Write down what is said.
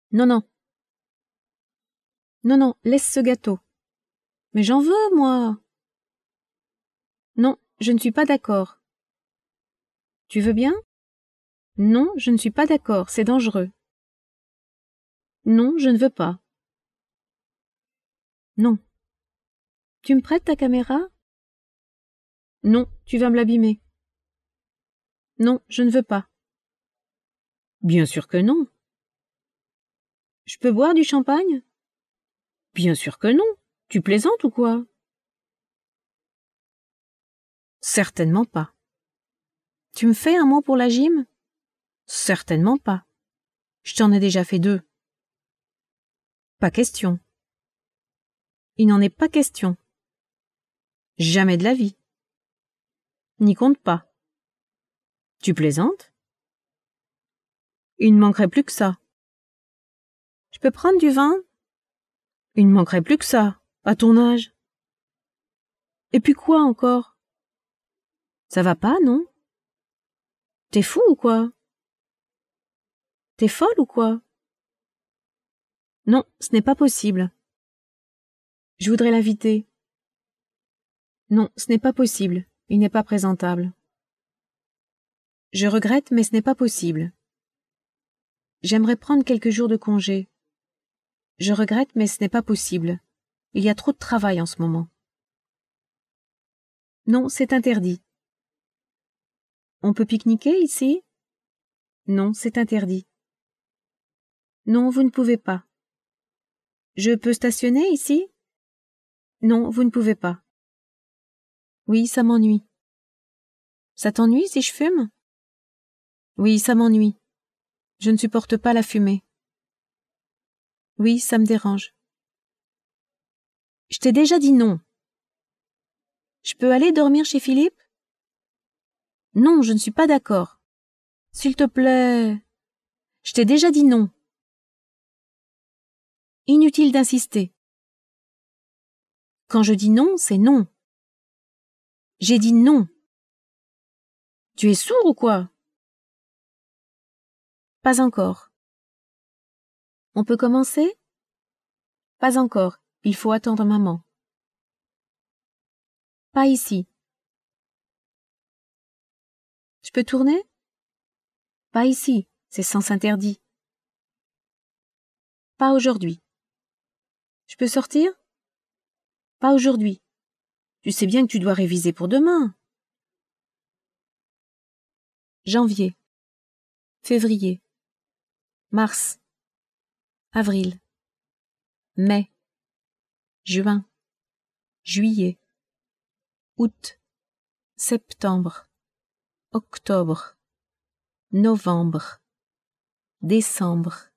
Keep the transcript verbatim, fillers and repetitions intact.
Non, non. Non, non, laisse ce gâteau. Mais j'en veux, moi. Non, je ne suis pas d'accord. Tu veux bien? Non, je ne suis pas d'accord, c'est dangereux. Non, je ne veux pas. Non. Tu me prêtes ta caméra? Non, tu vas me l'abîmer. Non, je ne veux pas. Bien sûr que non. Je peux boire du champagne? Bien sûr que non. Tu plaisantes ou quoi? Certainement pas. Tu me fais un mot pour la gym? Certainement pas. Je t'en ai déjà fait deux. Pas question. Il n'en est pas question. Jamais de la vie. N'y compte pas. Tu plaisantes? Il ne manquerait plus que ça. Je peux prendre du vin? Il ne manquerait plus que ça, à ton âge. Et puis quoi encore? Ça va pas, non? T'es fou ou quoi? T'es folle ou quoi? Non, ce n'est pas possible. Je voudrais l'inviter. Non, ce n'est pas possible. Il n'est pas présentable. Je regrette, mais ce n'est pas possible. J'aimerais prendre quelques jours de congé. Je regrette, mais ce n'est pas possible. Il y a trop de travail en ce moment. Non, c'est interdit. On peut pique-niquer ici? Non, c'est interdit. Non, vous ne pouvez pas. Je peux stationner ici? Non, vous ne pouvez pas. Oui, ça m'ennuie. Ça t'ennuie si je fume? Oui, ça m'ennuie. Je ne supporte pas la fumée. Oui, ça me dérange. Je t'ai déjà dit non. Je peux aller dormir chez Philippe? Non, je ne suis pas d'accord. S'il te plaît. Je t'ai déjà dit non. Inutile d'insister. Quand je dis non, c'est non. J'ai dit non. Tu es sourd ou quoi? Pas encore. On peut commencer? Pas encore. Il faut attendre maman. Pas ici. Je peux tourner? Pas ici. C'est sens interdit. Pas aujourd'hui. Je peux sortir? Pas aujourd'hui. Tu sais bien que tu dois réviser pour demain. Janvier. Février. Mars. Avril. Mai. Juin. Juillet. Août. Septembre. Octobre. Novembre. Décembre.